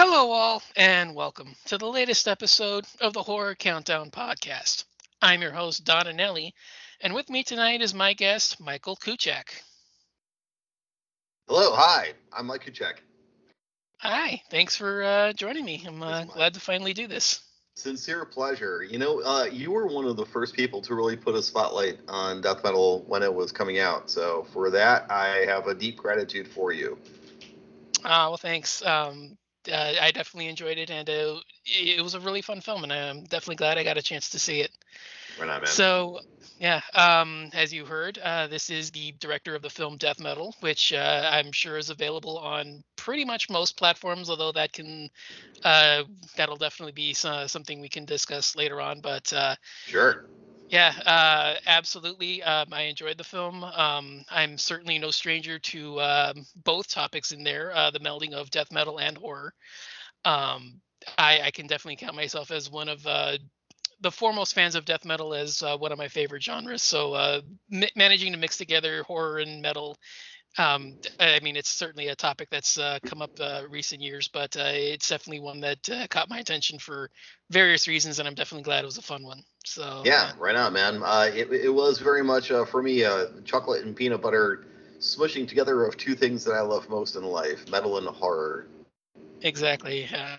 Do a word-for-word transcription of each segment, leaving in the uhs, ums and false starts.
Hello, all, and welcome to the latest episode of the Horror Countdown podcast. I'm your host, Don Anelli, and with me tonight is my guest, Michael Kuchak. Hello, hi. I'm Mike Kuchek. Hi, thanks for uh, joining me. I'm It's uh, my glad to finally do this. sincere pleasure. You know, uh, you were one of the first people to really put a spotlight on death metal when it was coming out. So for that, I have a deep gratitude for you. Uh, well, thanks. Um, uh, I definitely enjoyed it, and uh, it was a really fun film, and I'm definitely glad I got a chance to see it. Right on, man. So, yeah, um, as you heard, uh, this is the director of the film Death Metal, which uh, I'm sure is available on pretty much most platforms. Although that can, uh, that'll definitely be so- something we can discuss later on. But uh, Sure. yeah, uh, absolutely, um, I enjoyed the film. Um, I'm certainly no stranger to um, both topics in there, uh, the melding of death metal and horror. Um, I, I can definitely count myself as one of uh, the foremost fans of death metal as uh, one of my favorite genres. So uh, m- managing to mix together horror and metal, um, d- I mean, it's certainly a topic that's uh, come up uh, recent years, but uh, it's definitely one that uh, caught my attention for various reasons, and I'm definitely glad it was a fun one. So Yeah, yeah, right on, man. Uh, it, it was very much, uh, for me, uh, chocolate and peanut butter smushing together of two things that I love most in life, metal and horror. exactly. Uh,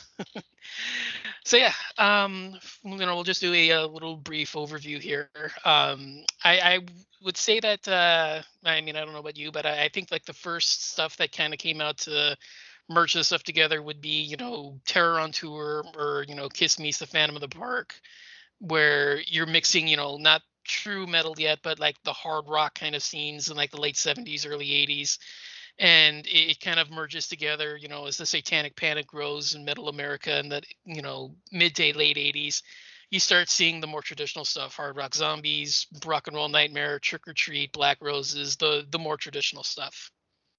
so yeah, um, f- you know, we'll just do a, a little brief overview here. Um, I, I would say that uh, I mean I don't know about you, but I, I think like the first stuff that kind of came out to merge this stuff together would be you know Terror on Tour or you know Kiss Me's The Phantom of the Park, where you're mixing you know not true metal yet, but like the hard rock kind of scenes in like the late seventies, early eighties, and it, it kind of merges together you know as the Satanic Panic grows in middle America in the you know mid to late eighties. You start seeing the more traditional stuff: Hard Rock Zombies, Rock and Roll Nightmare, Trick or Treat, Black Roses, the the more traditional stuff.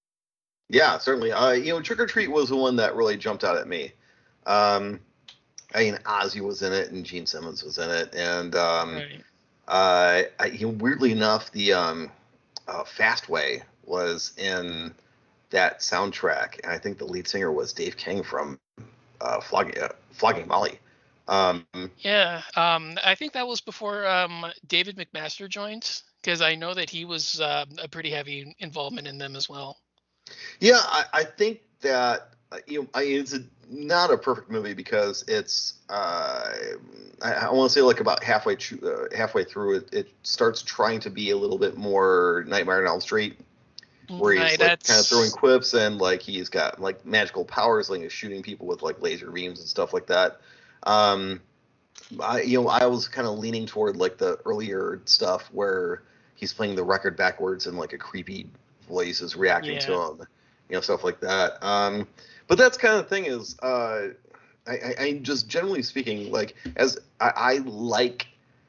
Yeah, certainly. Uh, you know, Trick or Treat was the one that really jumped out at me. Um, I mean, Ozzy was in it and Gene Simmons was in it, and um, Right. uh, I, you know, weirdly enough, the um, uh, Fastway was in that soundtrack, and I think the lead singer was Dave King from uh, Flogging, uh, Flogging Molly. Um, Yeah, um I think that was before um David McMaster joined, because I know that he was uh, a pretty heavy involvement in them as well. yeah, I, I think that uh, you know, I, it's a, not a perfect movie because it's uh, I, I want to say like about halfway uh, halfway through it, it starts trying to be a little bit more Nightmare on Elm Street, where he's Right, like kind of throwing that's quips and like he's got like magical powers, like he's shooting people with like laser beams and stuff like that. Um, I you know I was kind of leaning toward like the earlier stuff where he's playing the record backwards and like a creepy voice is reacting to yeah. him, you know, stuff like that. Um, but that's kind of the thing is, uh, I, I, I just generally speaking, like as I, I like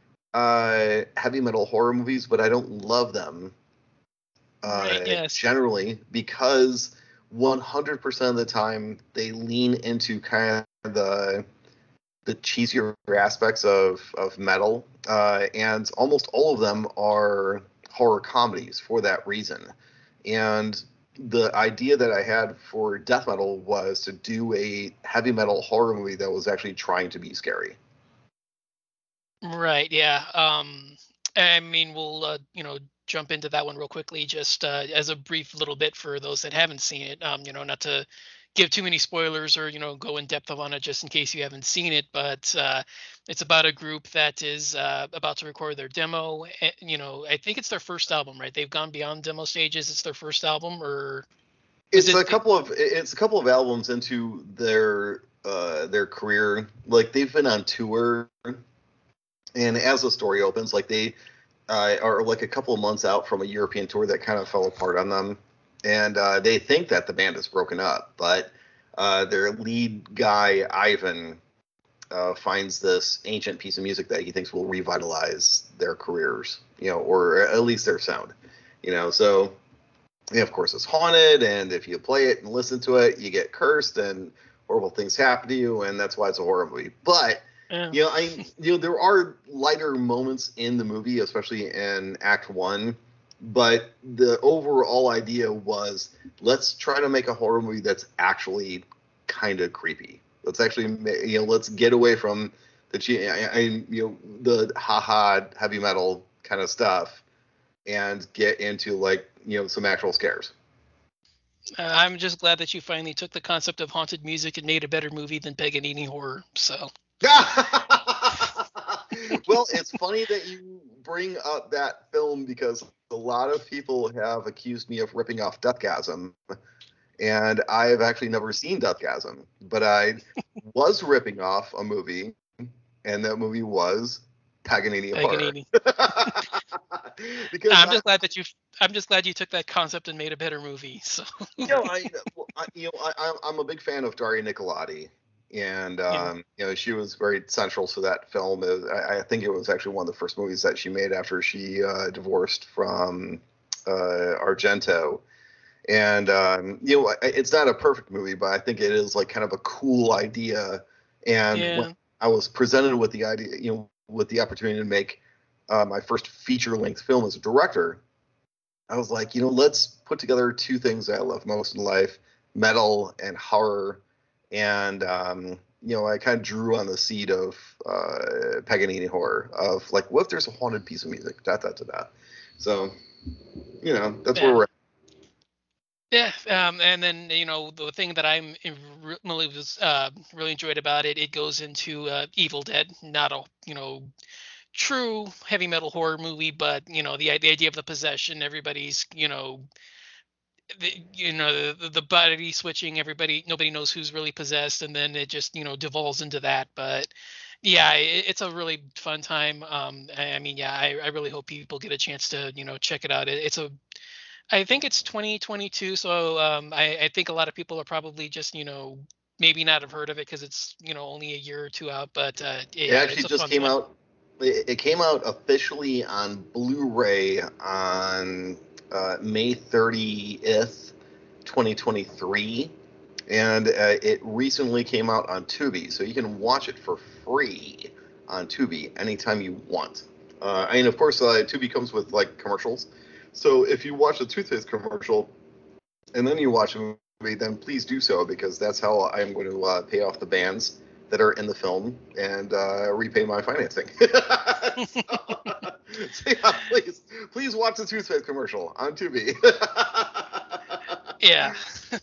uh, heavy metal horror movies, but I don't love them Right, uh, yes. generally because one hundred percent of the time they lean into kind of the the cheesier aspects of of metal, uh, and almost all of them are horror comedies for that reason. And the idea that I had for death metal was to do a heavy metal horror movie that was actually trying to be scary. Right, yeah. Um, I mean, we'll uh, you know jump into that one real quickly, just uh, as a brief little bit for those that haven't seen it. Um, you know, not to give too many spoilers or you know go in depth on it, just in case you haven't seen it. But uh, it's about a group that is uh, about to record their demo. And, you know, I think it's their first album, right? They've gone beyond demo stages. It's their first album, or was It's it? a couple of it's a couple of albums into their uh, their career. Like they've been on tour, and as the story opens, like they uh, are like a couple of months out from a European tour that kind of fell apart on them, and uh, they think that the band is broken up, but uh, their lead guy Ivan uh, finds this ancient piece of music that he thinks will revitalize their careers, you know, or at least their sound, you know. So, yeah, of course, it's haunted, and if you play it and listen to it, you get cursed, and horrible things happen to you, and that's why it's a horror movie. But Uh, you know, I you know there are lighter moments in the movie, especially in Act One. But the overall idea was let's try to make a horror movie that's actually kind of creepy. Let's actually, you know, let's get away from the, I, I, you know, the haha heavy metal kind of stuff and get into like, you know, some actual scares. Uh, I'm just glad that you finally took the concept of haunted music and made a better movie than Paganini horror. So. Well, it's funny that you bring up that film because a lot of people have accused me of ripping off Deathgasm, and I have actually never seen Deathgasm, but I was ripping off a movie, and that movie was Paganini, Paganini. horror. Because I'm I, just glad that you. I'm just glad you took that concept and made a better movie. So. you know, I, I you know, I, I'm a big fan of Daria Nicolodi, and Yeah. um, you know, she was very central to that film. I, I think it was actually one of the first movies that she made after she uh, divorced from uh, Argento. And um, you know, it's not a perfect movie, but I think it is like kind of a cool idea. And Yeah. when I was presented with the idea, you know, with the opportunity to make uh, my first feature-length film as a director, I was like, you know, let's put together two things that I love most in life: metal and horror. And um, you know, I kind of drew on the seed of uh, Paganini horror, of like, what if there's a haunted piece of music? Dot dot dot dot. So, you know, that's Yeah. where we're at. Yeah, um, and then you know the thing that I'm in- really was uh, really enjoyed about it, it goes into uh, Evil Dead, not a you know true heavy metal horror movie, but you know the the idea of the possession, everybody's you know the, you know the, the body switching, everybody nobody knows who's really possessed, and then it just you know devolves into that. But yeah, it, it's a really fun time. Um, I, I mean, yeah, I, I really hope people get a chance to you know check it out. It, it's a I think it's twenty twenty-two, so um, I, I think a lot of people are probably just you know maybe not have heard of it because it's you know only a year or two out. But uh, It yeah, actually it's a just fun came time. out. It, it came out officially on Blu-ray on uh, May thirtieth, twenty twenty-three, and uh, it recently came out on Tubi, so you can watch it for free on Tubi anytime you want. Uh, and of course, uh, Tubi comes with like commercials, so if you watch the toothpaste commercial and then you watch a movie, then please do so, because that's how I'm going to uh, pay off the bands that are in the film and uh, repay my financing. so, so yeah, please, please watch the toothpaste commercial on Tubi. Yeah.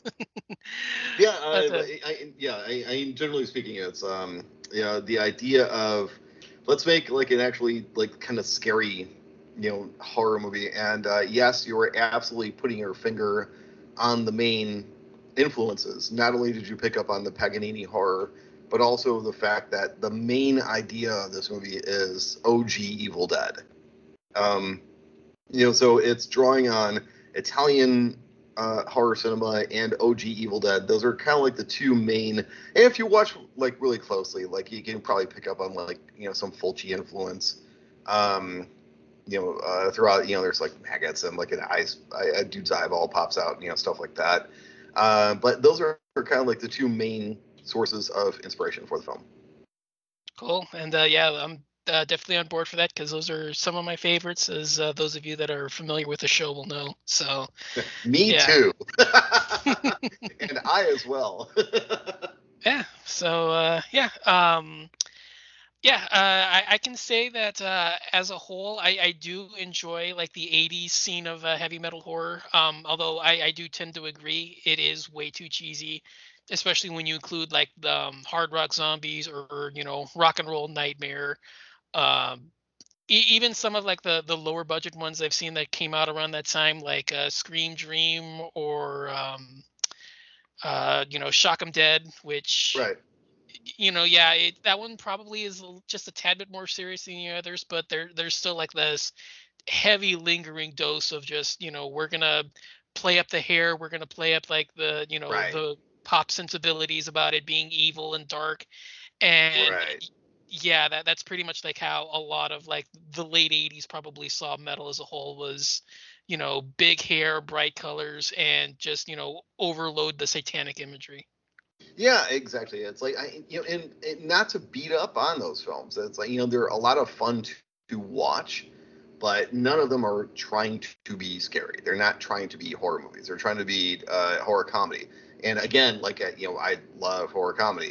yeah, uh, But uh, I, yeah. I, I generally speaking, it's um, you know, the idea of let's make like an actually like kind of scary, you know, horror movie. And uh, yes, you were absolutely putting your finger on the main influences. Not only did you pick up on the Paganini horror, but also the fact that the main idea of this movie is O G Evil Dead. Um, you know, so it's drawing on Italian uh, horror cinema and O G Evil Dead. Those are kind of like the two main. And if you watch like really closely, like you can probably pick up on like you know some Fulci influence. Um, you know, uh, throughout, you know, there's like maggots and like an eyes, a dude's eyeball pops out, you know, stuff like that. Uh, but those are, are kind of like the two main sources of inspiration for the film. cool. And uh, yeah, I'm uh, definitely on board for that because those are some of my favorites, as uh, those of you that are familiar with the show will know. So Me yeah. too. And I as well. Yeah. So uh, yeah. Um, Yeah, uh, I, I can say that uh, as a whole, I, I do enjoy like the eighties scene of uh, heavy metal horror. Um, although I, I do tend to agree it is way too cheesy, especially when you include like the um, Hard Rock Zombies or you know Rock and Roll Nightmare. Um, e- even some of like the the lower budget ones I've seen that came out around that time, like uh, Scream Dream or um, uh, you know Shock 'em Dead, which Right. you know, yeah, it, that one probably is l- just a tad bit more serious than the others, but there there's still like this heavy lingering dose of just, you know, we're gonna play up the hair, we're gonna play up like the, you know, Right. the pop sensibilities about it being evil and dark. And Right. y- yeah, that that's pretty much like how a lot of like the late eighties probably saw metal as a whole was, you know, big hair, bright colors, and just, you know, overload the satanic imagery. Yeah, exactly. It's like I, you know, and, and not to beat up on those films. It's like you know they're a lot of fun to, to watch, but none of them are trying to be scary. They're not trying to be horror movies. They're trying to be uh, horror comedy. And again, like uh, you know, I love horror comedy,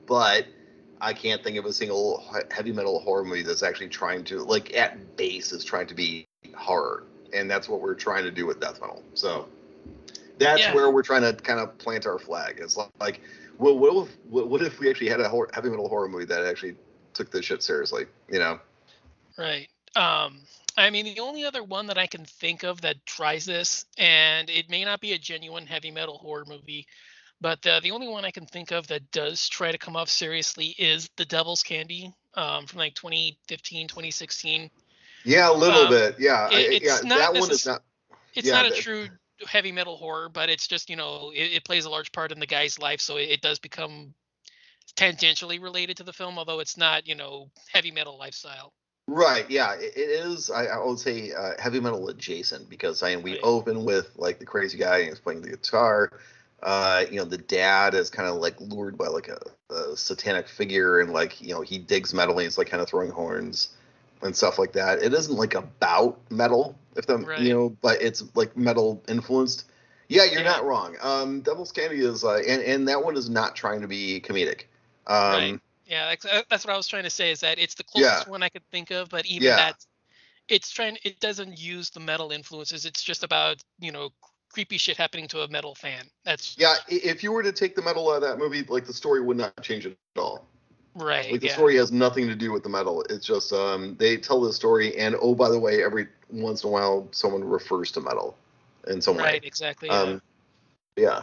but I can't think of a single heavy metal horror movie that's actually trying to, like, at base is trying to be horror, and that's what we're trying to do with death metal. So that's Yeah. where we're trying to kind of plant our flag. It's like, well, what if, what if we actually had a horror, heavy metal horror movie that actually took this shit seriously, you know? Right. Um, I mean, the only other one that I can think of that tries this, and it may not be a genuine heavy metal horror movie, but uh, the only one I can think of that does try to come off seriously is The Devil's Candy, um, from like twenty fifteen, twenty sixteen. Yeah, a little Um, bit. Yeah, it, I, yeah. it's not That one is necess- not. it's Yeah, not a that, true heavy metal horror, but it's just, you know, it, it plays a large part in the guy's life, so it, it does become tangentially related to the film, although it's not, you know, heavy metal lifestyle. right. Yeah, it, it is. I, I would say uh, heavy metal adjacent because I mean we Right. open with like the crazy guy and he's playing the guitar. Uh, you know, the dad is kind of like lured by like a, a satanic figure and like you know he digs metal and he's like kind of throwing horns and stuff like that. It isn't like about metal, if them you Right. know, but it's like metal influenced. Yeah, you're Yeah. not wrong. Um, Devil's Candy is, uh, and and that one is not trying to be comedic. Right. Um, Yeah, that's, uh, that's what I was trying to say, is that it's the yeah, closest one I could think of, but even yeah, that, it's trying it doesn't use the metal influences. It's just about, you know, creepy shit happening to a metal fan. That's yeah. i- If you were to take the metal out of that movie, like the story would not change at all. right. Like the Yeah. story has nothing to do with the metal. It's just um, they tell the story, and oh, by the way, every once in a while, someone refers to metal in some way. Right, exactly. Yeah. Um, yeah.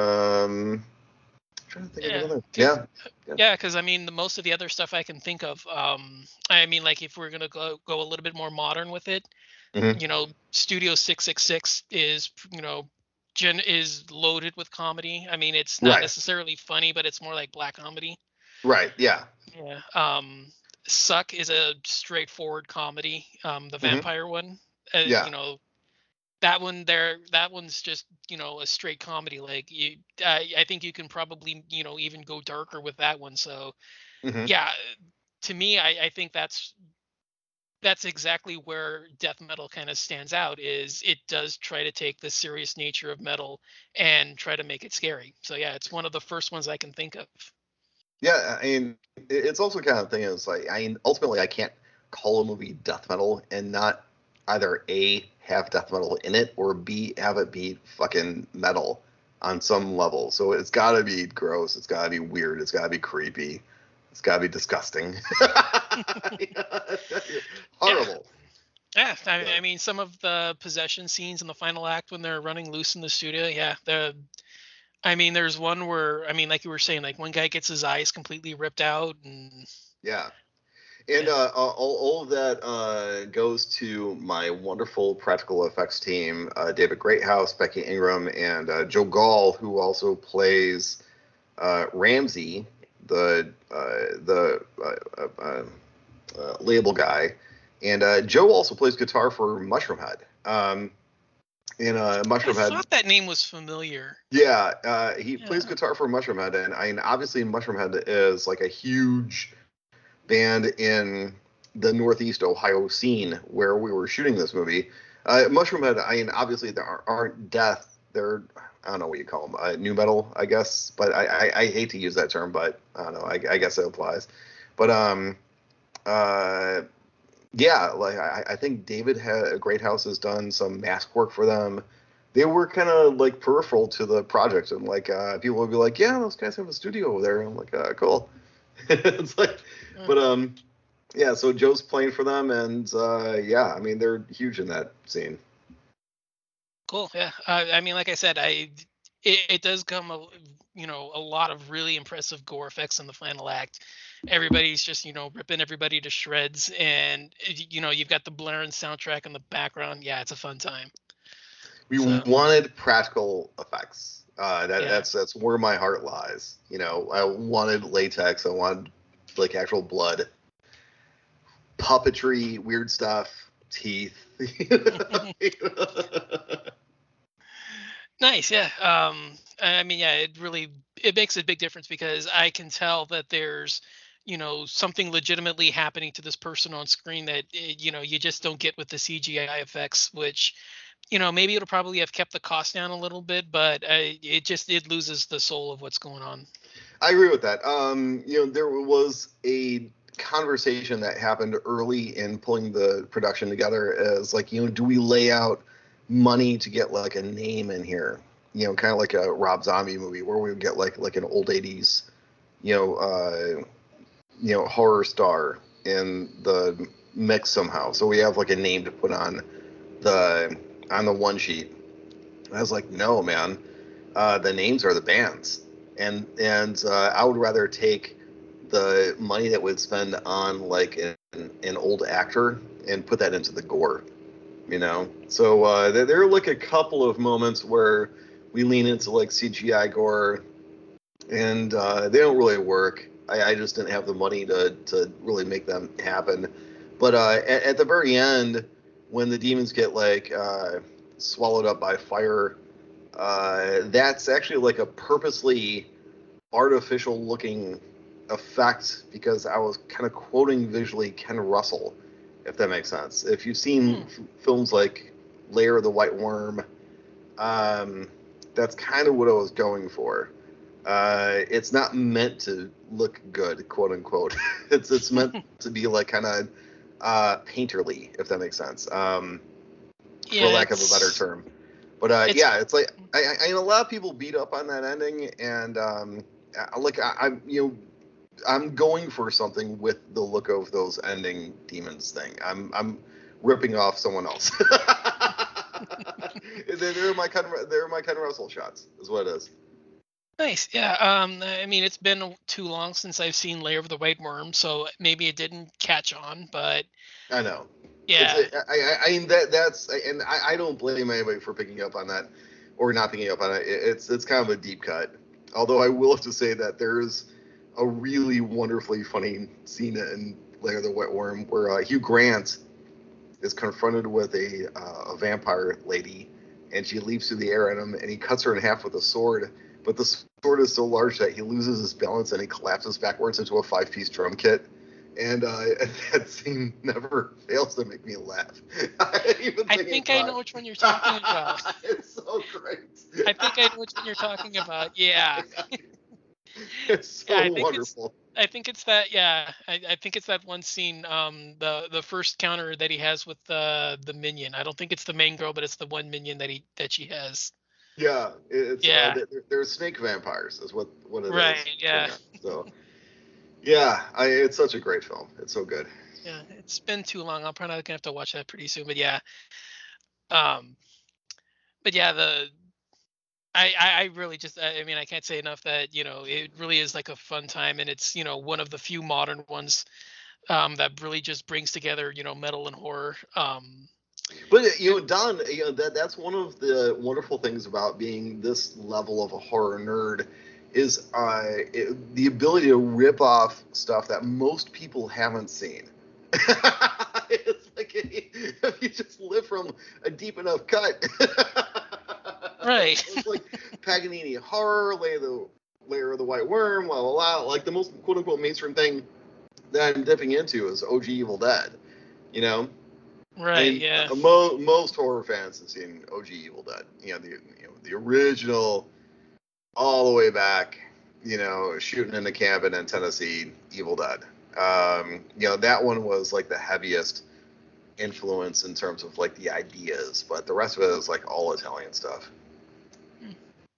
Um, I'm trying to think of Yeah. another. Cuz Yeah. Yeah. yeah, cuz I mean, the most of the other stuff I can think of, um I mean, like, if we're going to go go a little bit more modern with it, Hmm. you know, Studio six six six is, you know, gen is loaded with comedy. I mean, it's not Right. necessarily funny, but it's more like black comedy. Right. Yeah. Yeah. Um, Suck is a straightforward comedy. Um, the Hmm. vampire one, uh, Yeah. you know, that one there, that one's just, you know, a straight comedy. Like, you, I, I think you can probably, you know, even go darker with that one. So Hmm. yeah, to me, I, I think that's that's exactly where death metal kind of stands out. Is it does try to take the serious nature of metal and try to make it scary. So yeah, it's one of the first ones I can think of. Yeah. I mean, it- it's also kind of thing is like I mean, ultimately, I can't call a movie death metal and not either a have death metal in it or b have it be fucking metal on some level. So it's got to be gross. It's got to be weird. It's got to be creepy. It's got to be disgusting. Yeah. Horrible. Yeah, I, So, I mean, some of the possession scenes in the final act when they're running loose in the studio, yeah, the I mean, there's one where, I mean, like you were saying, like one guy gets his eyes completely ripped out, and yeah. And yeah, uh, all, all of that uh, goes to my wonderful practical effects team, uh, David Greathouse, Becky Ingram, and uh, Joe Gall, who also plays uh, Ramsey, the uh, the uh, uh, uh, uh, label guy. And uh, Joe also plays guitar for Mushroomhead. Um, in uh, I Mushroomhead, thought that name was familiar. yeah, uh, he plays Yeah, guitar for Mushroomhead, and I mean, obviously Mushroomhead is like a huge band in the Northeast Ohio scene where we were shooting this movie. Uh, Mushroomhead, I mean, obviously they aren't death. They're, I don't know what you call them, uh, new metal, I guess. But I, I, I hate to use that term, but I don't know. I, I guess it applies. But um, uh, yeah, like I, I think David had, Great House has done some mask work for them. They were kind of like peripheral to the project, and like uh, people would be like, "Yeah, those guys have a studio over there." I'm like, uh, "Cool." It's like, uh, but um, yeah. So Joe's playing for them, and uh, yeah, I mean they're huge in that scene. cool. Yeah, uh, I mean, like I said, I it, it does come, a, you know, a lot of really impressive gore effects in the final act. Everybody's just, you know, ripping everybody to shreds, and you know, you've got the blaring soundtrack in the background. Yeah, it's a fun time. We So wanted practical effects. Uh, that yeah, that's that's where my heart lies. You know, I wanted latex. I wanted like actual blood, puppetry, weird stuff, teeth. nice. Yeah. Um, I mean, yeah, it really it makes a big difference because I can tell that there's, you know, something legitimately happening to this person on screen that, eh, you know, you just don't get with the C G I effects, which, you know, maybe it'll probably have kept the cost down a little bit, but uh, it just it loses the soul of what's going on. I agree with that. Um, you know, there was a conversation that happened early in pulling the production together as like, you know, do we lay out money to get like a name in here? You know, kind of like a Rob Zombie movie where we would get like like an old eighties, you know, uh, you know, horror star in the mix somehow. So we have like a name to put on the on the one sheet. I was like, no, man, uh, the names are the bands, and and uh, I would rather take the money that we'd spend on like an, an old actor and put that into the gore, you know. So uh, there, there are like a couple of moments where we lean into like C G I gore, and uh, they don't really work. I, I just didn't have the money to to really make them happen. But uh, at, at the very end, when the demons get like uh, swallowed up by fire, uh, that's actually like a purposely artificial looking effect because I was kind of quoting visually Ken Russell, if that makes sense. If you've seen Hmm. f- films like Lair of the White Worm, um, that's kind of what I was going for. Uh, it's not meant to look good, quote unquote. it's it's meant to be like kind of uh, painterly, if that makes sense, um, for Yeah, lack of a better it's term. But uh, it's yeah, it's like I, I, I know a lot of people beat up on that ending, and um, I- like I, I'm you know I'm going for something with the look of those ending demons thing. I'm I'm ripping off someone else. they're, they're my kind of they're my kind of Russell shots, is what it is. nice. Yeah. Um. I mean, it's been too long since I've seen Lair of the White Worm, so maybe it didn't catch on. But I know. It's yeah, I, I, I mean that that's and I, I don't blame anybody for picking up on that or not picking up on it. It's it's kind of a deep cut. Although I will have to say that there's a really wonderfully funny scene in Lair of the Wet Worm where uh, Hugh Grant is confronted with a uh, a vampire lady, and she leaps through the air at him, and he cuts her in half with a sword. But the sword is so large that he loses his balance and he collapses backwards into a five-piece drum kit. And uh, that scene never fails to make me laugh. Even I thinking think I about know which one you're talking about. it. It's so great. I think I know which one you're talking about. Yeah. It's Yeah, so I think it's wonderful. I think it's that yeah, I, I think it's that one scene, um the the first counter that he has with the the minion. I don't think it's the main girl, but it's the one minion that he that she has. Yeah, it's uh, Yeah. they're, they're snake vampires, is what what it Right, is. yeah. So yeah, I, it's such a great film. It's so good. Yeah, it's been too long. I'm probably gonna have to watch that pretty soon. But yeah. Um but yeah, the I, I I really just I I mean I can't say enough that you know it really is like a fun time, and it's you know one of the few modern ones um that really just brings together you know metal and horror. Um But uh, you know, Don, you know that that's one of the wonderful things about being this level of a horror nerd is uh, it, the ability to rip off stuff that most people haven't seen. It's like if you just live from a deep enough cut. right. It's like Paganini horror, layer the layer of the white worm, la la la. Like the most quote unquote mainstream thing that I'm dipping into is O G Evil Dead. You know, I Right, mean, yeah. uh, mo- most horror fans have seen O G Evil Dead. You know, the you know the original, all the way back. You know, shooting in a cabin in Tennessee, Evil Dead. Um, you know, that one was like the heaviest influence in terms of like the ideas, but the rest of it is like all Italian stuff. Hmm.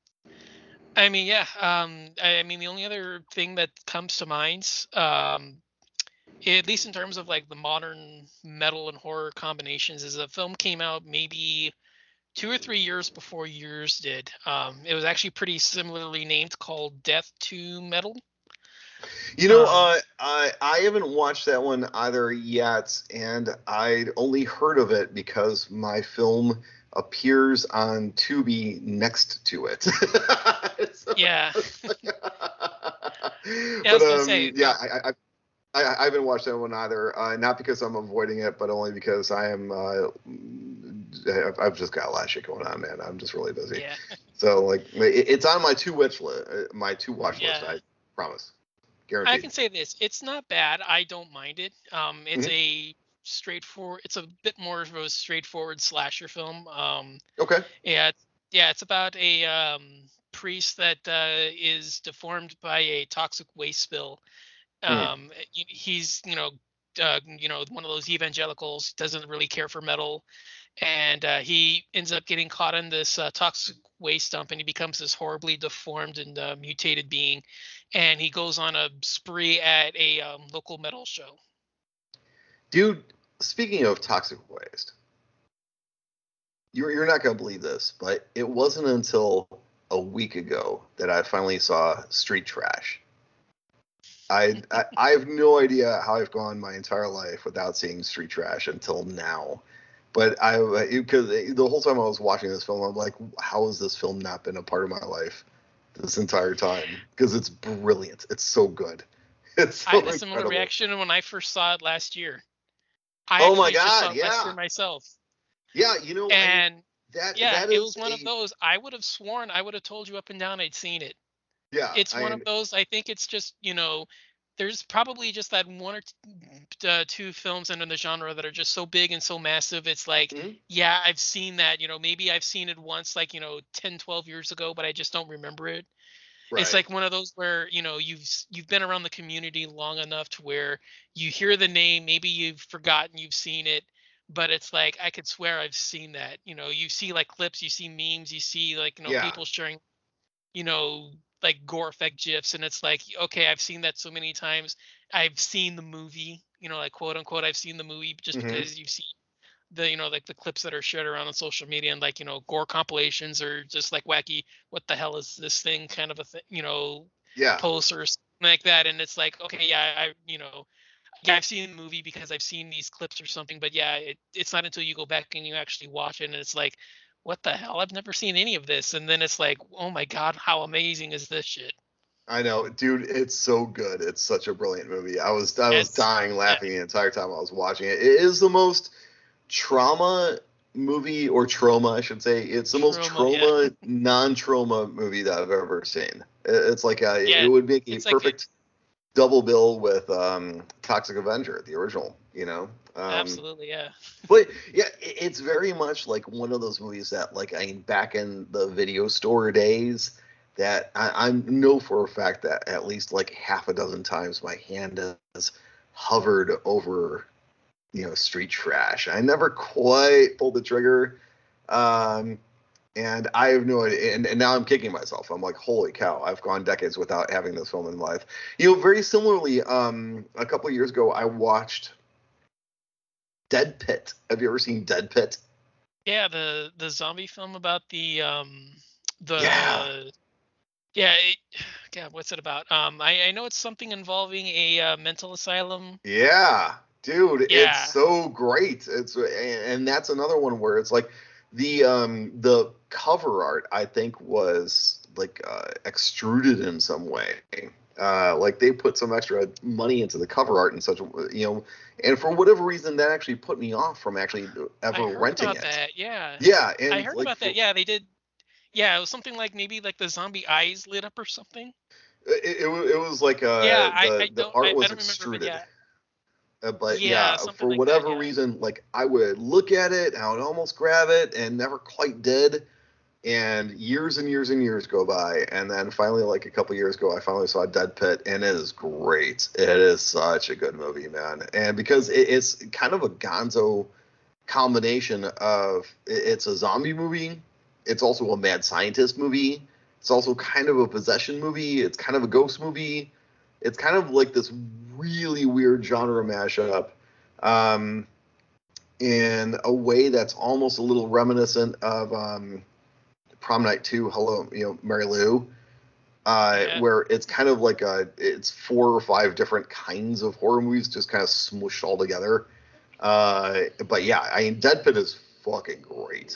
I mean, yeah. Um, I, I mean, the only other thing that comes to mind, um, at least in terms of like the modern metal and horror combinations, is a film came out maybe two or three years before yours did. Um, it was actually pretty similarly named, called Death to Metal. You know, Um, uh, I I haven't watched that one either yet, and I'd only heard of it because my film appears on Tubi next to it. So- yeah, yeah. I but was gonna um, say, yeah, um, I, I I I haven't watched that one either. Uh, not because I'm avoiding it, but only because I am. Uh, I've, I've just got a lot of shit going on, man. I'm just really busy. yeah, So like, it, it's on my two watch list, my two watch list. yeah. I promise, I guaranteed. can say this: it's not bad. I don't mind it. Um, it's Mhm. a straightforward. It's a bit more of a straightforward slasher film. Um, Okay. yeah, it's- yeah. It's about a um priest that uh, is deformed by a toxic waste spill. Mm. Um, he- he's you know uh, you know one of those evangelicals, doesn't really care for metal, and uh, he ends up getting caught in this uh, toxic waste dump, and he becomes this horribly deformed and uh, mutated being, and he goes on a spree at a um, local metal show. Dude, speaking of toxic waste, you're you're not gonna believe this, but it wasn't until a week ago that I finally saw Street Trash. I, I I have no idea how I've gone my entire life without seeing Street Trash until now. But I because the whole time I was watching this film, I'm like, how has this film not been a part of my life this entire time? Because it's brilliant. It's so good. It's so I had a similar incredible. reaction when I first saw it last year. I Oh my actually just saw God, it last year yeah, myself. yeah. You know, I And that yeah, that it is was one of a those, I would have sworn, I would have told you up and down I'd seen it. yeah. It's I one of those, I think it's just, you know, there's probably just that one or t- uh, two films under the genre that are just so big and so massive. It's like, mhm, yeah, I've seen that, you know, maybe I've seen it once, like, you know, ten, twelve years ago, but I just don't remember it. It's right. like one of those where, you know, you've s- you've been around the community long enough to where you hear the name, maybe you've forgotten you've seen it, but it's like I could swear I've seen that. You know, you see like clips, you see memes, you see like, you know, Yeah. people sharing, you know, like gore effect gifs, and it's like, okay, I've seen that so many times. I've seen the movie, you know, like quote unquote, I've seen the movie just hmm because you've seen the, you know, like the clips that are shared around on social media, and like, you know, gore compilations or just like wacky, what the hell is this thing kind of a thing, you know, Yeah. posts or something like that. And it's like, okay, yeah, I, you know, yeah, I've seen the movie because I've seen these clips or something, but yeah, it, it's not until you go back and you actually watch it and it's like, what the hell? I've never seen any of this. And then it's like, oh my God, how amazing is this shit? I know, dude. It's so good. It's such a brilliant movie. I was I was It's, dying yeah, laughing the entire time I was watching it. It is the most trauma movie, or trauma, I should say. It's the most trauma. Yeah. trauma, non-trauma movie that I've ever seen. It- It's like a, it Yeah. would make a It's like it, perfect double bill with um, Toxic Avenger, the original. You know, um, absolutely. Yeah. but yeah, it- it's very much like one of those movies that, like, I mean, back in the video store days, that I, I know for a fact that at least like half a dozen times my hand has hovered over, you know, Street Trash. I never quite pulled the trigger, um, and I have no idea. And, and now I'm kicking myself. I'm like, holy cow! I've gone decades without having this film in life. You know, very similarly, um, a couple of years ago, I watched Dead Pit. Have you ever seen Dead Pit? Yeah, the the zombie film about the um Yeah, the yeah it, God, what's it about? Um, I I know it's something involving a uh, mental asylum. yeah, dude, it's Yeah, so great. It's and and that's another one where it's like the um the cover art, I think, was like uh, extruded in some way. Uh, like they put some extra money into the cover art in such a, you know, and for whatever reason that actually put me off from actually I ever heard renting about it. that. Yeah, Yeah, I and heard like about for that. Yeah, they did. Yeah, it was something like maybe like the zombie eyes lit up or something. it, it, wa- it was like Yeah, uh I I the the don't art I, I was don't remember, but extruded. yeah, Uh, but yeah, yeah, something for like that. whatever Yeah. reason, like I would look at it and I would almost grab it and never quite did. And years and years and years go by, and then finally, like a couple years ago, I finally saw Dead Pit, and it is great. It is such a good movie, man. And because it, it's kind of a gonzo combination of it's a zombie movie, it's also a mad scientist movie, it's also kind of a possession movie, it's kind of a ghost movie, it's kind of like this really weird genre mashup, um, in a way that's almost a little reminiscent of um, Prom Night two, Hello, you know, Mary Lou, uh, Yeah. where it's kind of like a it's four or five different kinds of horror movies just kind of smushed all together. Uh, but yeah, I mean, Dead Pit is fucking great.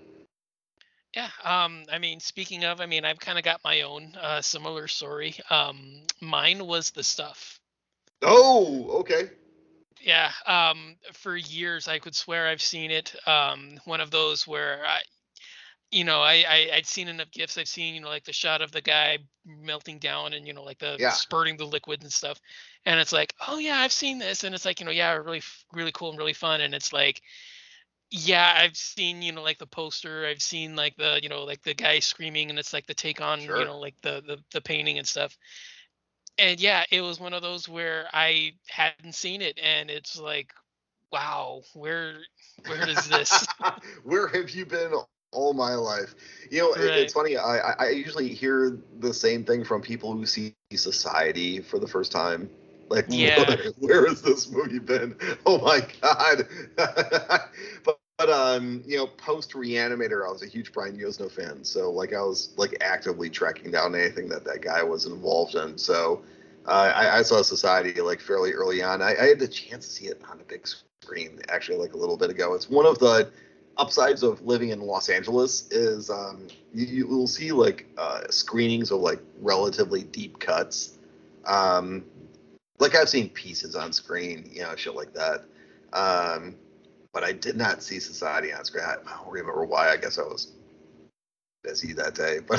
Yeah, um, I mean, speaking of, I mean, I've kind of got my own uh, similar story. Um, mine was The Stuff. Oh, okay. Yeah, um, for years I could swear I've seen it. Um, one of those where I, you know, I, I I'd seen enough gifs. I've seen, you know, like the shot of the guy melting down and, you know, like the Yeah. spurting the liquid and stuff. And it's like, oh yeah, I've seen this. And it's like, you know, yeah, really f- really cool and really fun. And it's like, Yeah, I've seen, you know, like the poster. I've seen like the, you know, like the guy screaming, and it's like the take on, you Sure. know, like the the the painting and stuff. And yeah, it was one of those where I hadn't seen it, and it's like, wow, where where does this? Where have you been all my life? You know, it, it's Right. funny. I, I I usually hear the same thing from people who see Society for the first time. Like, Yeah. where has this movie been? Oh my god! but, but um, you know, post Reanimator, I was a huge Brian Yuzna fan. So like, I was like actively tracking down anything that that guy was involved in. So. Uh, I, I saw Society like fairly early on. I, I had the chance to see it on the big screen actually like a little bit ago. It's one of the upsides of living in Los Angeles is um, you, you will see like uh, screenings of like relatively deep cuts. Um, like I've seen pieces on screen, you know, shit like that. Um, but I did not see Society on screen. I, I don't remember why. I guess I was busy that day, but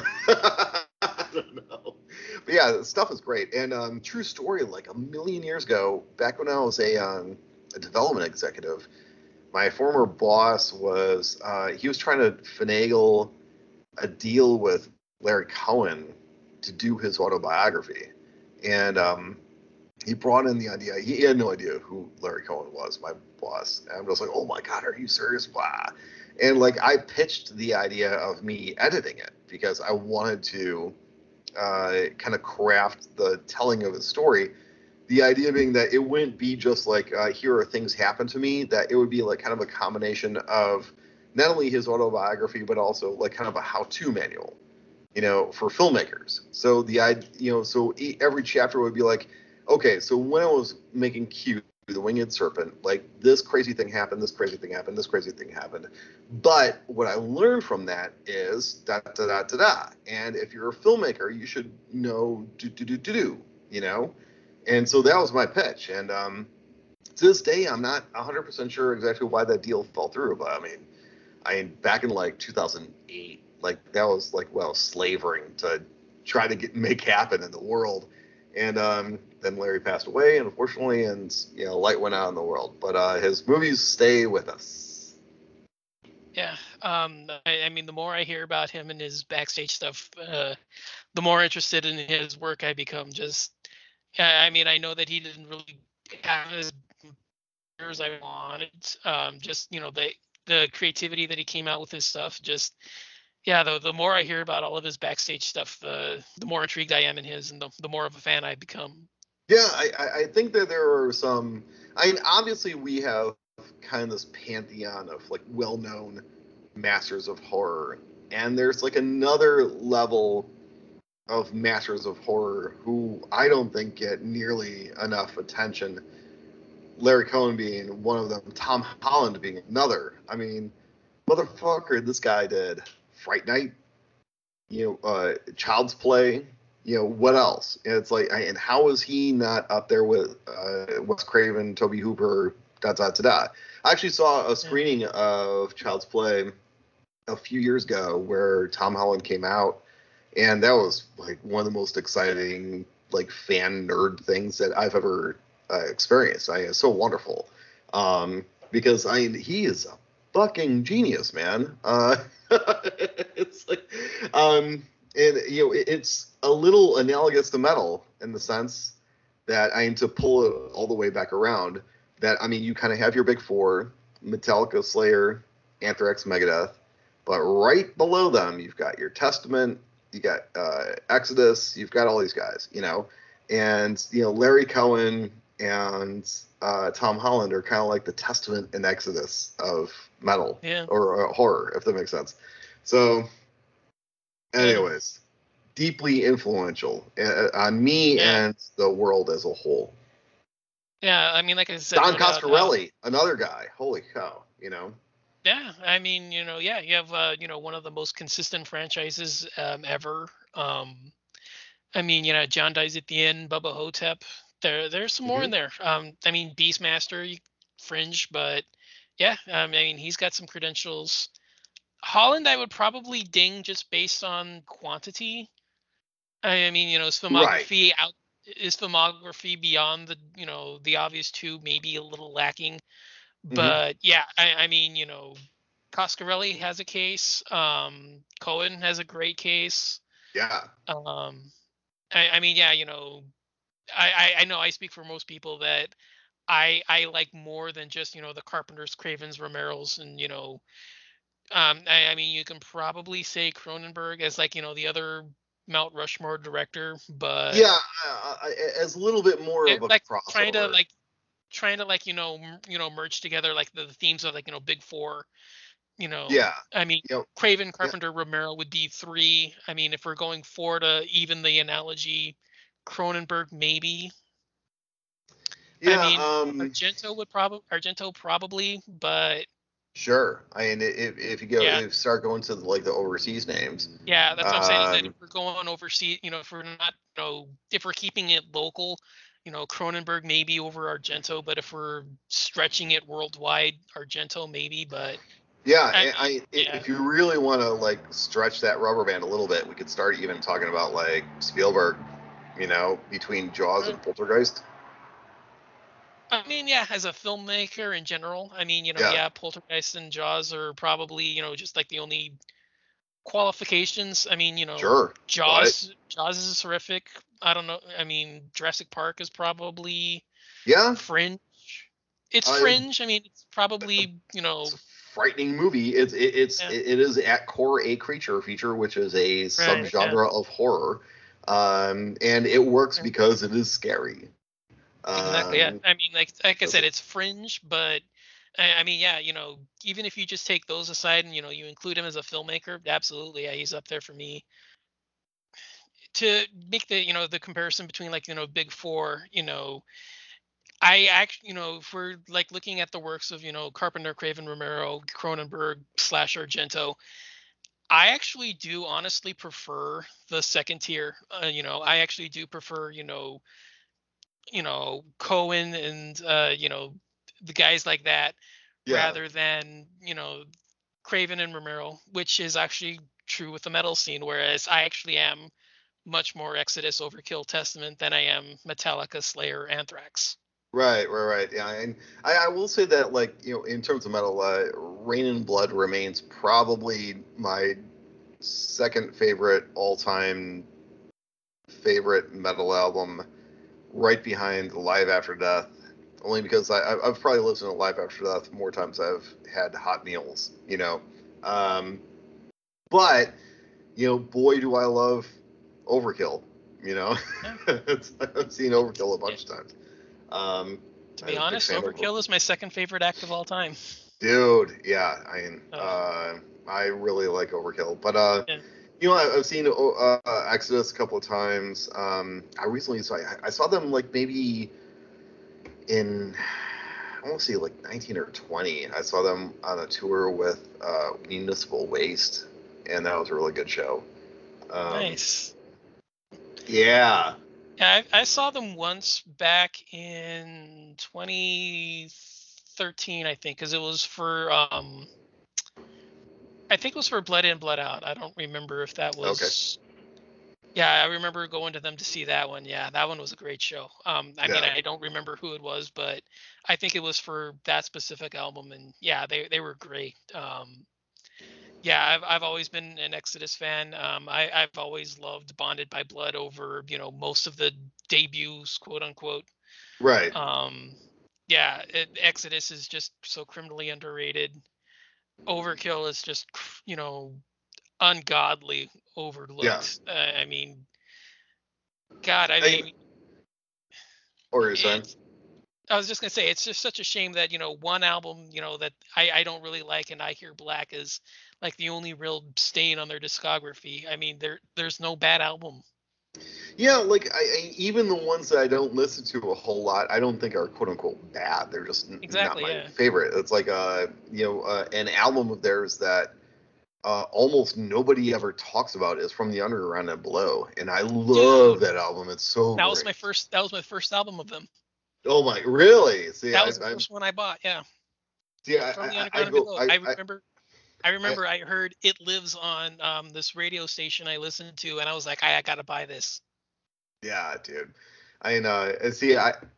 I don't know. But yeah, the stuff is great. And um, true story, like a million years ago, back when I was a, um, a development executive, my former boss was uh, he was trying to finagle a deal with Larry Cohen to do his autobiography, and um, he brought in the idea. He had no idea who Larry Cohen was, my boss. And I'm just like, oh my god, are you serious? Wow. And like I pitched the idea of me editing it because I wanted to uh, kind of craft the telling of his story. The idea being that it wouldn't be just like uh, here are things happen to me. That it would be like kind of a combination of not only his autobiography but also like kind of a how-to manual, you know, for filmmakers. So the I, you know, so every chapter would be like, okay, so when I was making Q, the winged serpent, like this crazy thing happened, this crazy thing happened, this crazy thing happened. But what I learned from that is da da da da da. And if you're a filmmaker, you should know do do do do do, you know. And so that was my pitch. And um, to this day, I'm not one hundred percent sure exactly why that deal fell through. But I mean, I mean, back in like two thousand eight, like that was like well slavering to try to get make happen in the world. And um, then Larry passed away, unfortunately, and you know, light went out in the world. But uh, his movies stay with us. Yeah. Um, I, I mean, the more I hear about him and his backstage stuff, uh, the more interested in his work I become. Just, yeah, I mean, I know that he didn't really have as as I wanted. Um, just, you know, the the creativity that he came out with his stuff. Just, yeah, the the more I hear about all of his backstage stuff, the the more intrigued I am in his, and the the more of a fan I become. Yeah, I, I think that there are some. I mean, obviously, we have kind of this pantheon of like well-known masters of horror, and there's like another level of masters of horror who I don't think get nearly enough attention. Larry Cohen being one of them, Tom Holland being another. I mean, motherfucker, this guy did Fright Night, you know, uh, Child's Play. You know what else? And it's like, and how is he not up there with uh, Wes Craven, Toby Hooper, da da da da? I actually saw a Yeah. screening of Child's Play a few years ago where Tom Holland came out, and that was like one of the most exciting like fan nerd things that I've ever uh, experienced. I it's so wonderful um, because I mean, he is a fucking genius, man. Uh, it's like, um, and you know, it, it's a little analogous to metal in the sense that I mean to pull it all the way back around. That I mean, you kind of have your big four: Metallica, Slayer, Anthrax, Megadeth. But right below them, you've got your Testament, you got uh, Exodus, you've got all these guys, you know, and you know Larry Cohen and uh, Tom Holland are kind of like the Testament and Exodus of metal Yeah. or uh, horror, if that makes sense. So, Yeah. anyways, deeply influential uh, on me Yeah. and the world as a whole. Yeah. I mean, like I said, Don no doubt. Um, Coscarelli, another guy. Holy cow, you know. yeah. I mean, you know, yeah, you have uh, you know, one of the most consistent franchises um, ever. Um, I mean, you know, John dies at the end, Bubba Hotep. There, there's some more Mm-hmm. in there. Um, I mean, Beastmaster, you- Fringe, but yeah, um, I mean, he's got some credentials. Holland, I would probably ding just based on quantity. I mean, you know, his Right. filmography out, his filmography beyond the, you know, the obvious two, maybe a little lacking. Hmm. But yeah, I, I mean, you know, Coscarelli has a case. Um, Cohen has a great case. Yeah. Um, I, I mean, yeah, you know, I, I I know I speak for most people that I I like more than just, you know, the Carpenters, Cravens, Romeros, and, you know, um, I, I mean, you can probably say Cronenberg as, like, you know, the other Mount Rushmore director, but Yeah. Uh, as a little bit more of it, a like, trying to crossover. like trying to like you know m- you know merge together like the, the themes of, like, you know, Big Four. You know, Yeah. I mean, You know, Craven, yeah. Carpenter, Romero would be three. I mean, if we're going four to even the analogy, Cronenberg maybe. I Yeah. mean, Um. Argento would probably Argento probably, but Sure. I mean, if if you go yeah, if start going to like the overseas names, yeah, that's what I'm saying is that if um, we're going overseas, you know, if we're not, you know, if we're keeping it local, you know, Cronenberg maybe over Argento, but if we're stretching it worldwide, Argento maybe, but yeah, I I, mean, I yeah. if you really want to like stretch that rubber band a little bit, we could start even talking about like Spielberg, you know, between Jaws Uh, and Poltergeist. I mean, yeah, as a filmmaker in general, I mean, you know, Yeah, yeah, Poltergeist and Jaws are probably, you know, just like the only qualifications. I mean, you know, sure, but Jaws, Jaws is horrific. I don't know. I mean, Jurassic Park is probably yeah, fringe. It's uh, fringe. I mean, it's probably, you it's know, a frightening movie. It's it, it's yeah, it is at core a creature feature, which is a right, yeah, subgenre of horror, um, and it works yeah, because it is scary. exactly. Yeah. Um, I mean, like, like I that's said, it. it's fringe, but I, I mean, yeah, you know, even if you just take those aside and, you know, you include him as a filmmaker, absolutely, yeah, he's up there for me. To make the, you know, the comparison between, like, you know, Big Four, you know, I actually, you know, if we're like looking at the works of, you know, Carpenter, Craven, Romero, Cronenberg slash Argento, I actually do honestly prefer the second tier. Uh, you know, I actually do prefer, you know, you know, Cohen and, uh, you know, the guys like that, Yeah, rather than, you know, Craven and Romero, which is actually true with the metal scene. Whereas I actually am much more Exodus, Overkill, Testament than I am Metallica, Slayer, Anthrax. right, right, right. Yeah, and I, I will say that, like, you know, in terms of metal, uh, Rain and Blood remains probably my second favorite all-time favorite metal album, right behind Live After Death. Only because I, I- I've probably listened to Live After Death more times than I've had hot meals, you know. Um, but you know, boy, do I love Overkill. You know, Yeah. it's, I've seen Overkill a Yeah. bunch of times. Um, To I'm be a big honest, fan of Overkill is my second favorite act of all time. Dude, yeah, I mean, Uh, uh, I really like Overkill, but uh, yeah. you know, I, I've seen uh, Exodus a couple of times. Um, I recently saw I, I saw them like maybe in I want to say like nineteen or twenty. I saw them on a tour with uh, Municipal Waste, and that was a really good show. Um, Nice. yeah, Yeah, I, I saw them once back in twenty thirteen, I think, because it was for um, I think it was for Blood In, Blood Out. I don't remember if that okay, was. Yeah, I remember going to them to see that one. Yeah, that one was a great show. Um, I mean, yeah, I don't remember who it was, but I think it was for that specific album, and yeah, they they were great. Um, yeah, I've I've always been an Exodus fan. Um, I I've always loved Bonded by Blood over, you know, most of the debuts, quote unquote. right, Um, yeah, it, Exodus is just so criminally underrated. Overkill is just, cr- you know, ungodly yeah. overlooked. Uh, I mean, God, I I mean, or you're saying, it's. I was just gonna say it's just such a shame that, you know, one album, you know, that I I don't really like, and I Hear Black is like the only real stain on their discography. I mean, there there's no bad album. yeah, like I, I even the ones that I don't listen to a whole lot, I don't think are quote unquote bad. They're just n- not Exactly, my yeah. favorite. It's like uh, you know, uh, an album of theirs that uh, almost nobody ever talks about is From the Underground and Below, and I love Dude, that album. It's so that was my great. first that was my first album of them. Oh my, really? See, That I, was the I'm first one I bought. Yeah. see, I, From the I, I Underground and go, Below. I, I I, remember I I, remember I heard It Lives on um this radio station I listened to, and I was like, I, I gotta buy this. yeah, dude. I know. And see, I,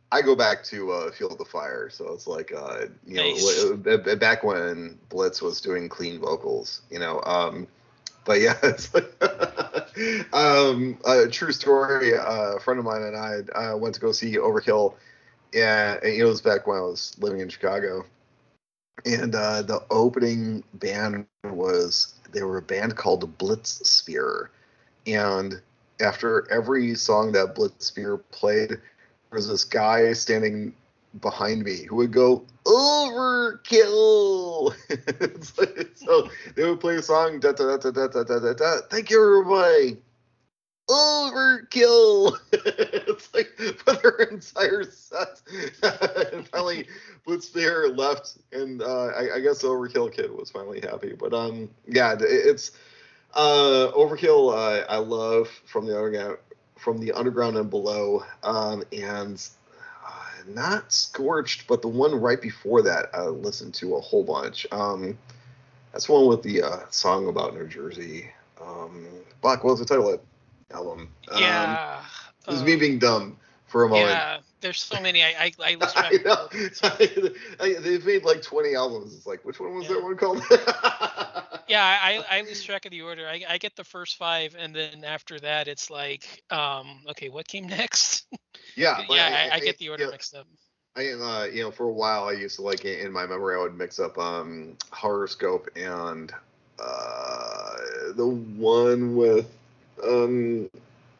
I go back to uh, Field of Fire, so it's like uh, you Nice. know w- w- back when Blitz was doing clean vocals, you know. Um, but yeah, it's like um, a true story. Uh, a friend of mine and I uh, went to go see Overkill, and it was back when I was living in Chicago, and uh, the opening band was they were a band called Blitz Sphere, and after every song that Blitz Sphere played, there was this guy standing behind me who would go overkill. It's like, so they would play a song, da da da da da da da da. Thank you, everybody. Overkill. It's like for their entire set. And finally, Blitzbear left, and uh, I, I guess the Overkill kid was finally happy. But um, yeah, it- it's uh, Overkill. Uh, I love from the underground, from the underground and below, um, and uh, not Scorched, but the one right before that I listened to a whole bunch. Um, that's one with the uh, song about New Jersey. Um, Fuck, what was the title of it? Album. Um, Yeah. it was me Um, being dumb for a moment. yeah. There's so many. I I, I lose track I of know. the order. I, I, they've made like twenty albums. It's like, which one was Yeah. that one called? Yeah, I, I lose track of the order. I, I get the first five, and then after that, it's like, um, okay, what came next? Yeah, but yeah, I, I, I I, get the order yeah, mixed up. I, uh, you know, for a while I used to like in my memory I would mix up um, Horoscope and uh, the one with um,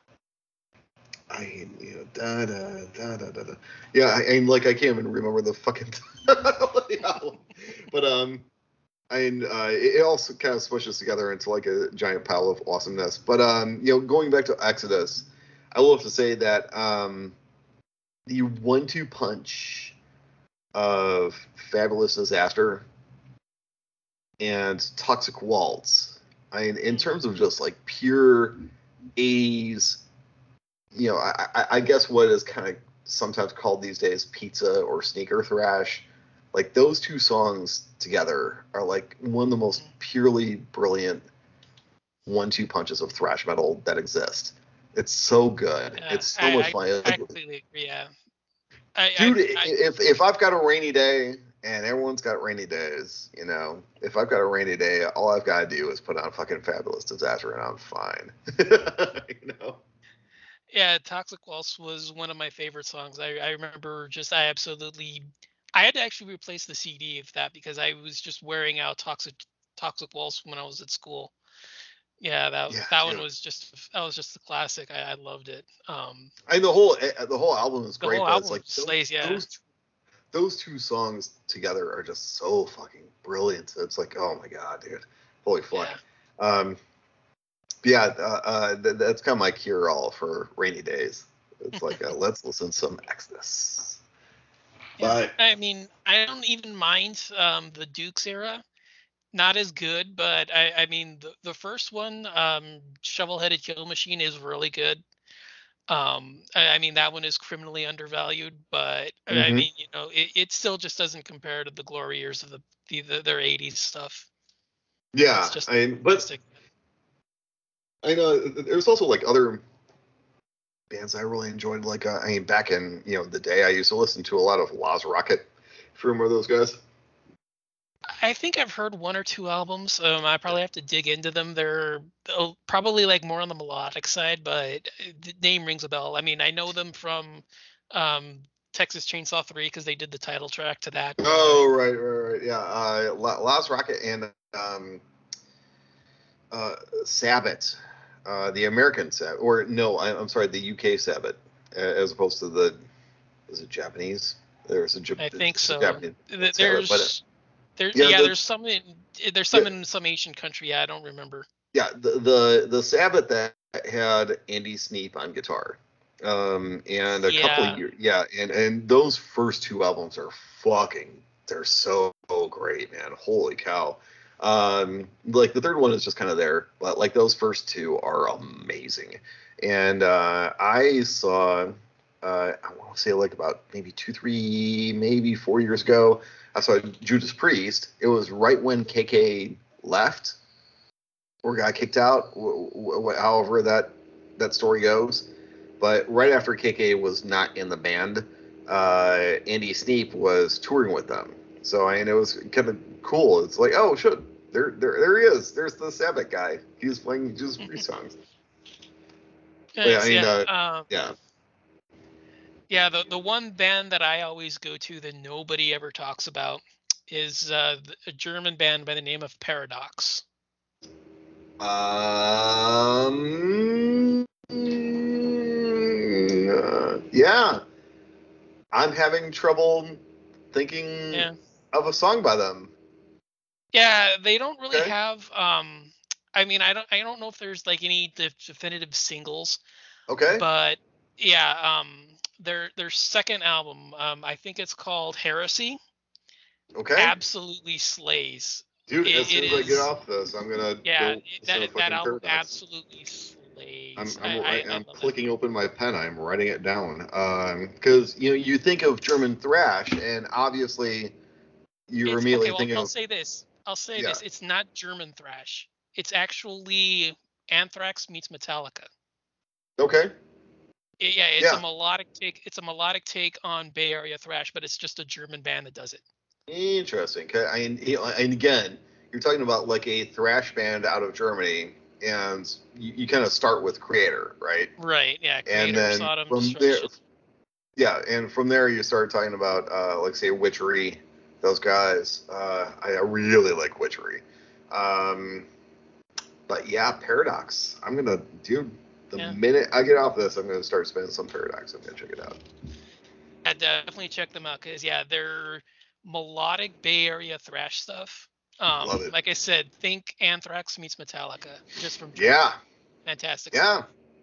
I you know da da da da da da. Yeah, I, and like I can't even remember the fucking title of the album, but um, and uh, it, it also kind of smushes together into like a giant pile of awesomeness. But um, you know, going back to Exodus, I will have to say that um, the one-two punch of Fabulous Disaster and Toxic Waltz. I mean, in terms of just like pure eighties, you know, I, I, I guess what is kind of sometimes called these days pizza or sneaker thrash, like those two songs together are like one of the most purely brilliant one-two punches of thrash metal that exist. It's so good. Yeah, It's so much I, fun. I I completely agree. Yeah, I I, Dude, I if if I've got a rainy day and everyone's got rainy days, you know, if I've got a rainy day, all I've got to do is put on fucking Fabulous Disaster and I'm fine. You know? yeah, Toxic Waltz was one of my favorite songs. I I remember just I absolutely I had to actually replace the C D of that because I was just wearing out Toxic Toxic Waltz when I was at school. Yeah, that Yeah, that one dude. was just that was just a classic. I, I loved it. Um, And the whole eh, the whole album is the great, whole but it's album like those slays. Yeah, those, those two songs together are just so fucking brilliant. It's like, oh my god, dude, holy fuck. yeah. Um, but yeah, uh, uh, th- that's kind of my cure-all for rainy days. It's like, uh, let's listen to some Exodus. Yeah, But I mean, I don't even mind um, the Dukes era. Not as good, but I, I mean, the, the first one, um, Shovel-Headed Kill Machine, is really good. Um, I, I mean, that one is criminally undervalued, but I mhm. mean, you know, it, it still just doesn't compare to the glory years of the, the, the their eighties stuff. It's Yeah, just I mean, but fantastic. I know there's also like other bands I really enjoyed. Like, uh, I mean, back in you know the day, I used to listen to a lot of Laz Rocket. If you remember those guys. I think I've heard one or two albums. Um, I probably have to dig into them. They're oh, probably like more on the melodic side, but uh, the name rings a bell. I mean, I know them from um, Texas Chainsaw three because they did the title track to that. But Oh, right, right, right. Yeah, uh, La- Laz Rocket and um, uh, Sabbath, uh, the American Sabbath, or no, I, I'm sorry, the U K Sabbath, uh, as opposed to the is it Japanese? There's a, I Jap- think it's a so. Japanese Th- Sabbath, but uh, There's there yeah, yeah, the there's some in there's yeah, some in some Asian country. Yeah, I don't remember. yeah, the the the Sabbath that had Andy Sneap on guitar, um, and a couple of Yeah, years, yeah, and and those first two albums are fucking, they're so great, man. Holy cow. Um, like the third one is just kind of there, but like those first two are amazing. And uh, I saw, uh, I want to say like about maybe two, three, maybe four years ago, I saw Judas Priest. It was right when K K left or got kicked out, wh- wh- however that that story goes. But right after K K was not in the band, uh, Andy Sneap was touring with them. So I mean, it was kind of cool. It's like, oh shit, there, there, there he is. There's the Sabbath guy. He's playing Judas Priest songs. Nice, yeah, I mean, yeah. uh, Um, yeah. Yeah, the the one band that I always go to that nobody ever talks about is uh, th- a German band by the name of Paradox. Um. uh, yeah. I'm having trouble thinking Yeah, of a song by them. yeah, they don't really Okay. have. Um, I mean, I don't I don't know if there's like any def- definitive singles, Okay. but yeah, um, their their second album, um, I think it's called Heresy, Okay. absolutely slays. Dude, as It, soon it as I get is, off this, I'm gonna yeah, go it- listen that to that fucking album Paradox. absolutely I'm slays. I'm I wri- I, I I'm love that. clicking open my pen. I'm writing it down. Um, because you know you think of German thrash, and obviously you're It's okay. immediately Well, thinking I'll of say this. I'll say yeah. this. It's not German thrash. It's actually Anthrax meets Metallica. Okay. I- yeah, it's a Yeah. melodic take. It's a melodic take on Bay Area thrash, but it's just a German band that does it. Interesting. 'Kay, I mean, he- and again, you're talking about like a thrash band out of Germany, and you, you kind of start with Creator, right? Right. Yeah. And Creator, then Sodom, from there, Destruction. yeah, and from there you start talking about, uh, like say Witchery, those guys. Uh, I really like Witchery. Um, but yeah, Paradox. I'm gonna, dude. The Yeah. minute I get off this, I'm gonna start spinning some Paradox. I'm gonna check it out. Yeah, definitely check them out because yeah, they're melodic Bay Area thrash stuff. Love Um, it. like I said, think Anthrax meets Metallica, just from Germany. Yeah, Fantastic yeah. stuff.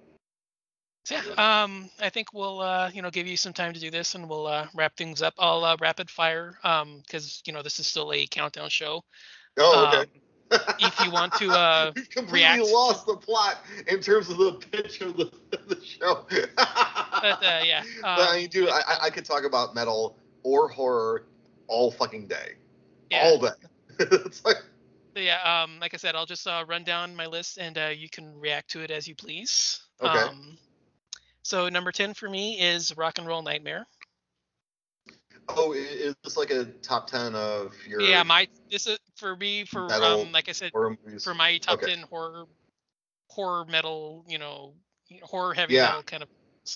So yeah, um, I think we'll uh, you know give you some time to do this, and we'll uh, wrap things up. I'll uh, rapid fire um, because you know this is still a countdown show. Oh, okay. Um, if you want to uh, We've completely react, lost the plot in terms of the pitch of the, the show. but uh, yeah, But I um, mean, dude, like, I, I- I could talk about metal or horror all fucking day, yeah, all day. It's like, yeah, um, like I said, I'll just uh, run down my list, and uh, you can react to it as you please. okay. Um, so number ten for me is Rock and Roll Nightmare. Oh, i- is this like a top ten of your Yeah, my this is for me for metal um like I said horror movies? for my top Okay. ten horror horror metal, you know, horror heavy Yeah. metal kind of.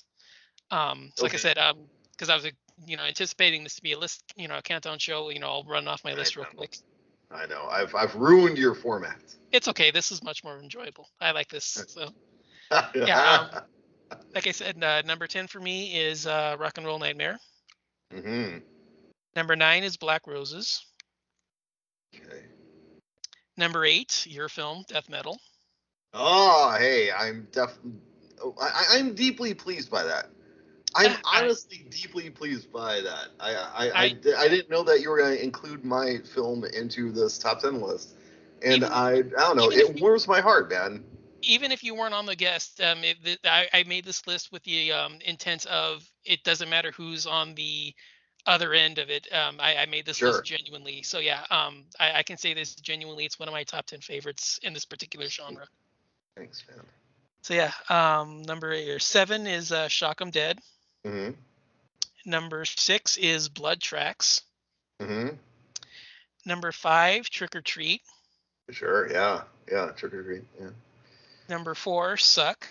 Um, so like I Okay. said, um, because I was, uh, you know, anticipating this to be a list, you know, a countdown show. You know, I'll run off my I list real know. quick. I know. I've I've ruined your format. It's okay. This is much more enjoyable. I like this. So yeah, um, like I said, uh, number ten for me is uh, Rock and Roll Nightmare. mm-hmm. Number nine is Black Roses. Okay. Number eight, your film, Death Metal. Oh, hey, I'm def. oh, I, I'm deeply pleased by that. I'm Yeah, I, honestly deeply pleased by that. I I, I, I I didn't know that you were going to include my film into this top ten list, and even I I don't know. even if It warms my heart, man. even if you weren't on the guest, um, it, th- I, I made this list with the um, intent of it doesn't matter who's on the other end of it. Um, I, I made this Sure. list genuinely. So yeah, um, I, I can say this genuinely. It's one of my top ten favorites in this particular genre. Thanks, man. So yeah, um, number eight or seven is uh, Shock 'Em Dead. Mm-hmm. Number six is Blood Tracks. Mm-hmm. Number five, Trick or Treat. Sure. Yeah. Yeah. Trick or treat. Yeah. Number four, Suck.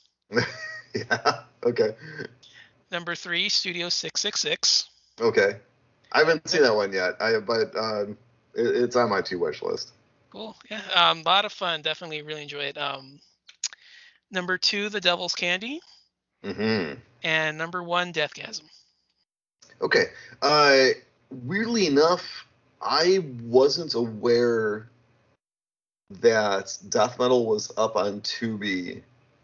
Yeah. Okay. Number three, Studio six six six. Okay. I haven't seen that one yet. I but um, it, it's on my to wish list. Cool. Yeah. Um, a lot of fun. Definitely really enjoy it. Um, number two, The Devil's Candy. Mm-hmm. And number one, Deathgasm. Okay. Uh, weirdly enough, I wasn't aware that death metal was up on Tubi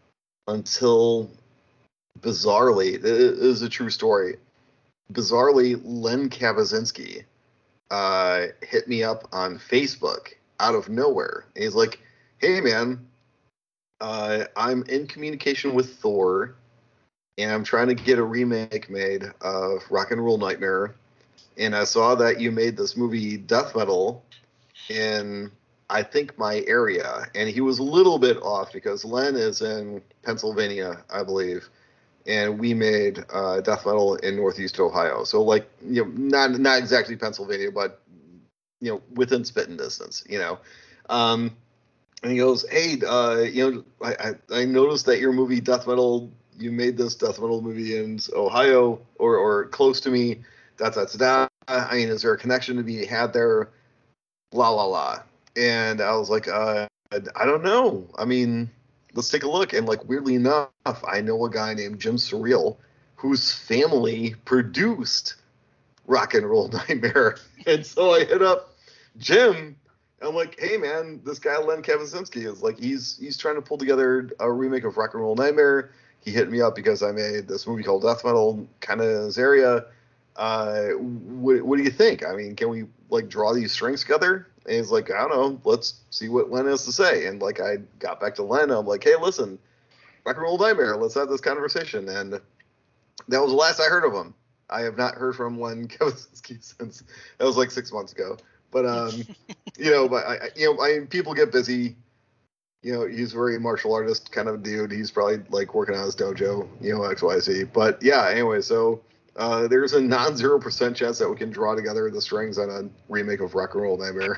until, bizarrely, it is a true story. Bizarrely, Len Kabazinski uh, hit me up on Facebook out of nowhere. And he's like, "Hey, man, uh, I'm in communication with Thor, and I'm trying to get a remake made of Rock and Roll Nightmare. And I saw that you made this movie Death Metal in, I think, my area." And he was a little bit off because Len is in Pennsylvania, I believe. and we made uh, death metal in Northeast Ohio. So like, you know, not not exactly Pennsylvania, but you know, within spitting distance. You know, um, and he goes, "Hey, uh, you know, I, I I noticed that your movie Death Metal, you made this Death Metal movie in Ohio or or close to me. That's that's that. I mean, is there a connection to be had there? La la la." And I was like, uh, I don't know. I mean, let's take a look. And like, weirdly enough, I know a guy named Jim Surreal, whose family produced Rock and Roll Nightmare. And so I hit up Jim. I'm like, hey man, this guy Len Kavisinski is like, he's he's trying to pull together a remake of Rock and Roll Nightmare. He hit me up because I made this movie called Death Metal, kind of in his area. Uh, what, what do you think? I mean, can we like draw these strings together? And he's like, I don't know, let's see what Len has to say. And like, I got back to Len. I'm like, hey, listen, Rock and Roll Nightmare, let's have this conversation. And that was the last I heard of him. I have not heard from Len Kavisinski since. That was like six months ago. But um, you know, but I, you know, I people get busy. You know, he's a very martial artist kind of dude. He's probably like working on his dojo, you know, X Y Z. But yeah, anyway, so uh, there's a non-zero percent chance that we can draw together the strings on a remake of Rock and Roll Nightmare.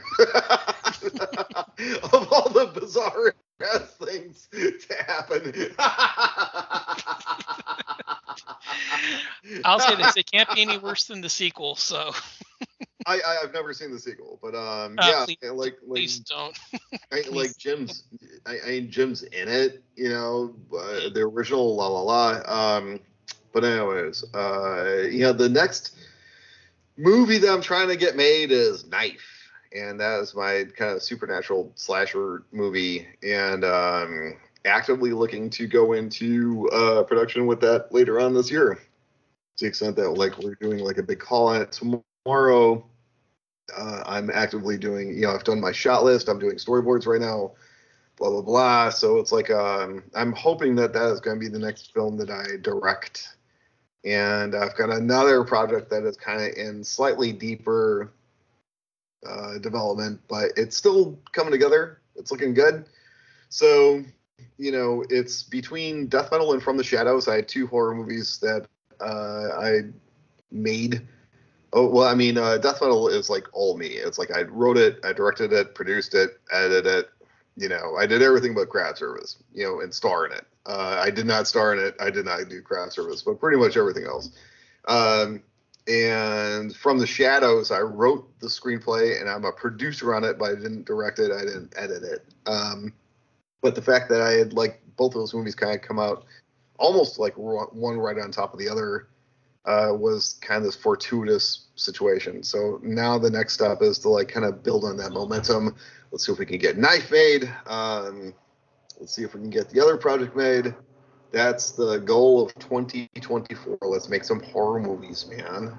Of all the bizarre ass things to happen. I'll say this: it can't be any worse than the sequel. So. I, I I've never seen the sequel, but um uh, yeah, please, like like please don't. I, Please. like Jim's I, I mean Jim's in it, you know, uh, the original La La La. Um, but anyways, uh, you know, the next movie that I'm trying to get made is Knife, and that is my kind of supernatural slasher movie, and um, actively looking to go into uh, production with that later on this year. To the extent that like we're doing like a big call on it tomorrow. Uh, I'm actively doing, you know, I've done my shot list. I'm doing storyboards right now, blah, blah, blah. So it's like, um, I'm hoping that that is going to be the next film that I direct. And I've got another project that is kind of in slightly deeper uh, development, but it's still coming together. It's looking good. So, you know, it's between Death Metal and From the Shadows. I had two horror movies that uh, I made. Oh, well, I mean, uh, Death Metal is like all me. It's like I wrote it, I directed it, produced it, edited it. You know, I did everything but craft service, you know, and star in it. Uh, I did not star in it. I did not do craft service, but pretty much everything else. Um, and From the Shadows, I wrote the screenplay and I'm a producer on it, but I didn't direct it. I didn't edit it. Um, but the fact that I had like both of those movies kind of come out almost like one right on top of the other uh, was kind of this fortuitous situation. So now the next step is to like kind of build on that momentum. Let's see if we can get Knife made. Um, let's see if we can get the other project made. That's the goal of twenty twenty-four. Let's make some horror movies, man.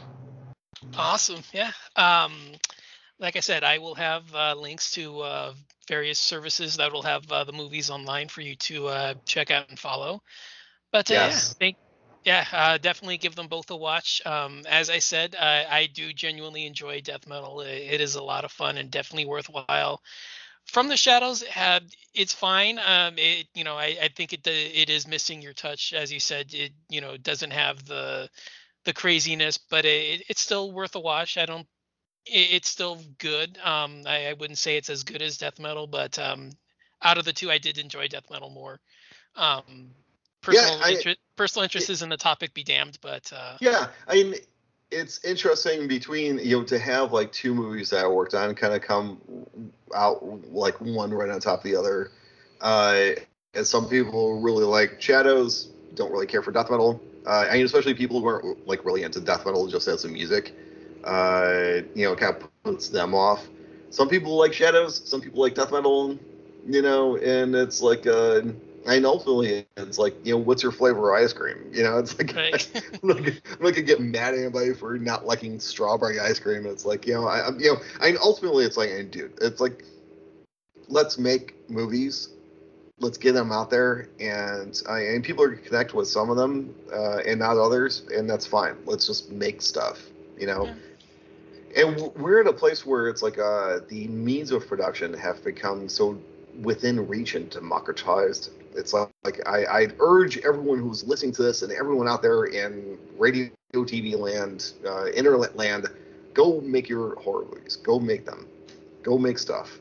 Awesome. Yeah. Um, like I said, I will have uh, links to uh, various services that will have uh, the movies online for you to uh, check out and follow. But uh, Yes. yeah, thank, yeah, uh, definitely give them both a watch. Um, as I said, I, I do genuinely enjoy death metal. It, it is a lot of fun and definitely worthwhile. From the Shadows, uh, it's fine. Um, it, you know, I, I think it it is missing your touch, as you said. It, you know, doesn't have the the craziness, but it, it's still worth a watch. I don't. It, it's still good. Um, I, I wouldn't say it's as good as death metal, but um, out of the two, I did enjoy death metal more. Um, Yeah, personal I, interest, personal interest it, is in the topic be damned, but uh, yeah, I mean, it's interesting between, you know, to have like two movies that I worked on kind of come out like one right on top of the other. Uh, and some people really like Shadows, don't really care for death metal. Uh, I mean, especially people who aren't like really into death metal just as a music. Uh, you know, kind of puts them off. Some people like Shadows, some people like death metal, you know, and it's like, uh, I mean, ultimately, it's like, you know, what's your flavor of ice cream? You know, it's like, right. I'm not gonna- I'm not gonna get mad at anybody for not liking strawberry ice cream. It's like, you know, I, I'm- you know, I mean, ultimately, it's like, hey, dude, it's like, let's make movies, let's get them out there, and I and people are gonna connect with some of them uh, and not others, and that's fine. Let's just make stuff, you know. Yeah. And w- we're at a place where it's like uh, the means of production have become so within reach and democratized It's like, like I, I'd urge everyone who's listening to this and everyone out there in radio, T V land, uh, internet land, go make your horror movies. Go make them. Go make stuff.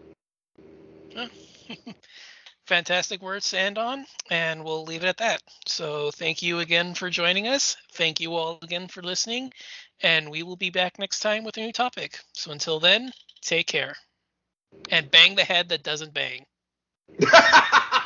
Fantastic words to end on, and we'll leave it at that. So thank you again for joining us. Thank you all again for listening, and we will be back next time with a new topic. So until then, take care. And bang the head that doesn't bang.